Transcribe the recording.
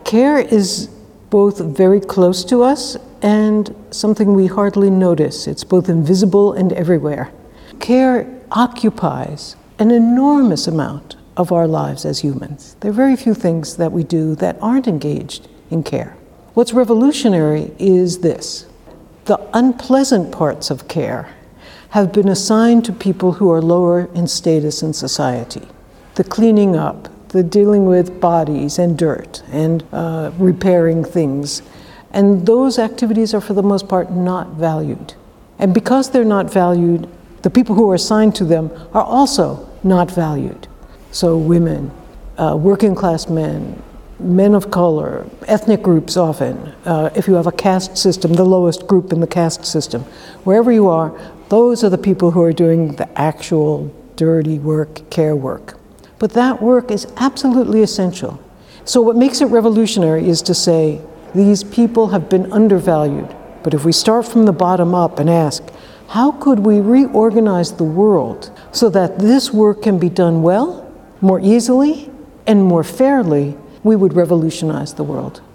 Care is both very close to us and something we hardly notice. It's both invisible and everywhere. Care occupies an enormous amount of our lives as humans. There are very few things that we do that aren't engaged in care. What's revolutionary is this: the unpleasant parts of care have been assigned to people who are lower in status in society. The cleaning up, the dealing with bodies and dirt and repairing things. And those activities are for the most part not valued. And because they're not valued, the people who are assigned to them are also not valued. So women, working class men, men of color, ethnic groups often, if you have a caste system, the lowest group in the caste system, wherever you are, those are the people who are doing the actual dirty work, care work. But that work is absolutely essential. So what makes it revolutionary is to say, these people have been undervalued. But if we start from the bottom up and ask, how could we reorganize the world so that this work can be done well, more easily, and more fairly, we would revolutionize the world.